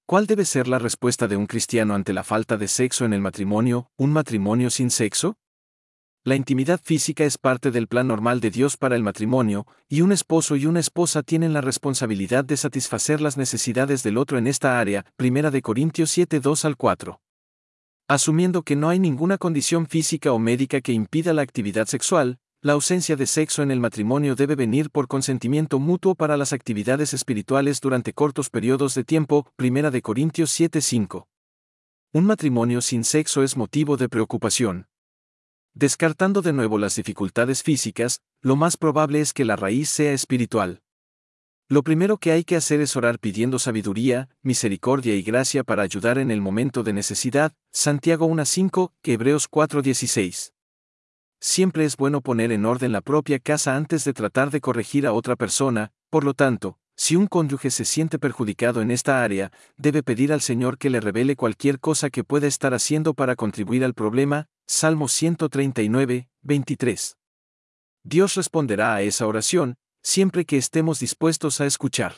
¿Cuál debe ser la respuesta de un cristiano ante la falta de sexo en el matrimonio, un matrimonio sin sexo? La intimidad física es parte del plan normal de Dios para el matrimonio, y un esposo y una esposa tienen la responsabilidad de satisfacer las necesidades del otro en esta área, 1 Corintios 7, 2-4. Asumiendo que no hay ninguna condición física o médica que impida la actividad sexual, la ausencia de sexo en el matrimonio debe venir por consentimiento mutuo para las actividades espirituales durante cortos periodos de tiempo, 1 Corintios 7:5. Un matrimonio sin sexo es motivo de preocupación. Descartando de nuevo las dificultades físicas, lo más probable es que la raíz sea espiritual. Lo primero que hay que hacer es orar pidiendo sabiduría, misericordia y gracia para ayudar en el momento de necesidad, Santiago 1:5, Hebreos 4:16. Siempre es bueno poner en orden la propia casa antes de tratar de corregir a otra persona, por lo tanto, si un cónyuge se siente perjudicado en esta área, debe pedir al Señor que le revele cualquier cosa que pueda estar haciendo para contribuir al problema, Salmo 139, 23. Dios responderá a esa oración, siempre que estemos dispuestos a escuchar.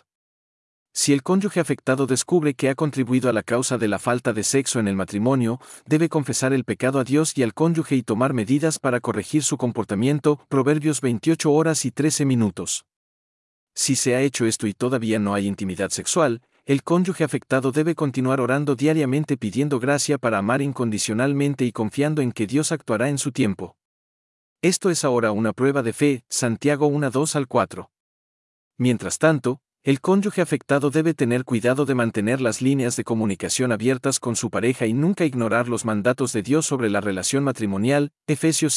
Si el cónyuge afectado descubre que ha contribuido a la causa de la falta de sexo en el matrimonio, debe confesar el pecado a Dios y al cónyuge y tomar medidas para corregir su comportamiento, Proverbios 28 horas y 13 minutos. Si se ha hecho esto y todavía no hay intimidad sexual, el cónyuge afectado debe continuar orando diariamente pidiendo gracia para amar incondicionalmente y confiando en que Dios actuará en su tiempo. Esto es ahora una prueba de fe, Santiago 1:2-4. Mientras tanto, el cónyuge afectado debe tener cuidado de mantener las líneas de comunicación abiertas con su pareja y nunca ignorar los mandatos de Dios sobre la relación matrimonial, Efesios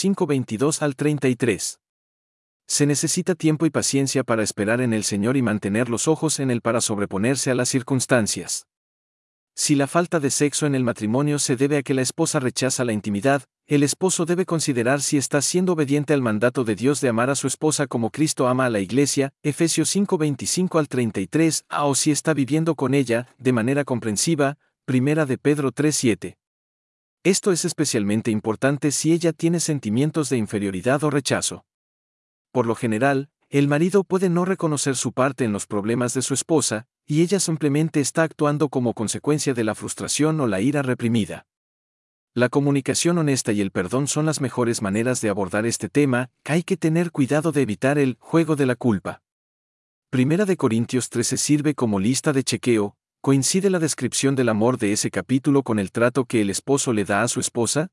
5:22-33. Se necesita tiempo y paciencia para esperar en el Señor y mantener los ojos en Él para sobreponerse a las circunstancias. Si la falta de sexo en el matrimonio se debe a que la esposa rechaza la intimidad, el esposo debe considerar si está siendo obediente al mandato de Dios de amar a su esposa como Cristo ama a la iglesia, Efesios 5:25-33, o si está viviendo con ella, de manera comprensiva, 1 de Pedro 3:7. Esto es especialmente importante si ella tiene sentimientos de inferioridad o rechazo. Por lo general, el marido puede no reconocer su parte en los problemas de su esposa, y ella simplemente está actuando como consecuencia de la frustración o la ira reprimida. La comunicación honesta y el perdón son las mejores maneras de abordar este tema. Hay que tener cuidado de evitar el juego de la culpa. 1 Corintios 13 sirve como lista de chequeo. ¿Coincide la descripción del amor de ese capítulo con el trato que el esposo le da a su esposa?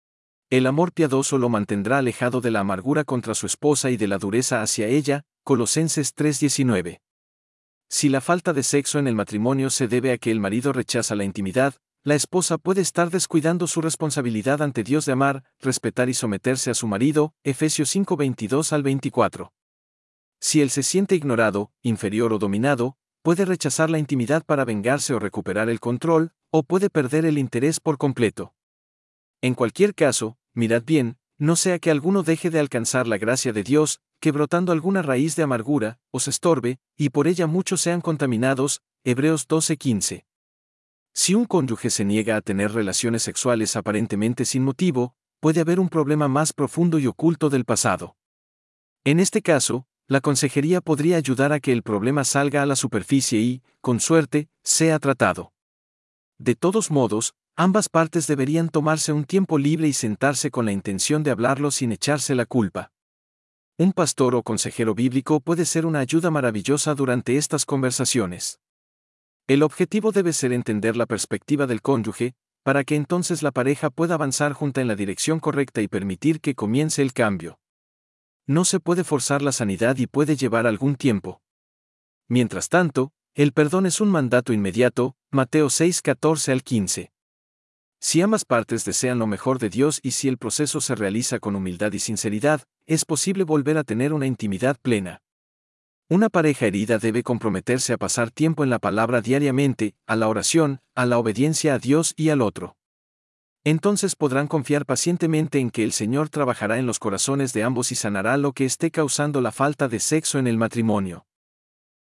El amor piadoso lo mantendrá alejado de la amargura contra su esposa y de la dureza hacia ella, Colosenses 3:19. Si la falta de sexo en el matrimonio se debe a que el marido rechaza la intimidad, la esposa puede estar descuidando su responsabilidad ante Dios de amar, respetar y someterse a su marido, Efesios 5:22-24. Si él se siente ignorado, inferior o dominado, puede rechazar la intimidad para vengarse o recuperar el control, o puede perder el interés por completo. En cualquier caso, mirad bien, no sea que alguno deje de alcanzar la gracia de Dios, que brotando alguna raíz de amargura, os estorbe, y por ella muchos sean contaminados, Hebreos 12:15. Si un cónyuge se niega a tener relaciones sexuales aparentemente sin motivo, puede haber un problema más profundo y oculto del pasado. En este caso, la consejería podría ayudar a que el problema salga a la superficie y, con suerte, sea tratado. De todos modos, ambas partes deberían tomarse un tiempo libre y sentarse con la intención de hablarlo sin echarse la culpa. Un pastor o consejero bíblico puede ser una ayuda maravillosa durante estas conversaciones. El objetivo debe ser entender la perspectiva del cónyuge, para que entonces la pareja pueda avanzar junta en la dirección correcta y permitir que comience el cambio. No se puede forzar la sanidad y puede llevar algún tiempo. Mientras tanto, el perdón es un mandato inmediato, Mateo 6:14-15. Si ambas partes desean lo mejor de Dios y si el proceso se realiza con humildad y sinceridad, es posible volver a tener una intimidad plena. Una pareja herida debe comprometerse a pasar tiempo en la palabra diariamente, a la oración, a la obediencia a Dios y al otro. Entonces podrán confiar pacientemente en que el Señor trabajará en los corazones de ambos y sanará lo que esté causando la falta de sexo en el matrimonio.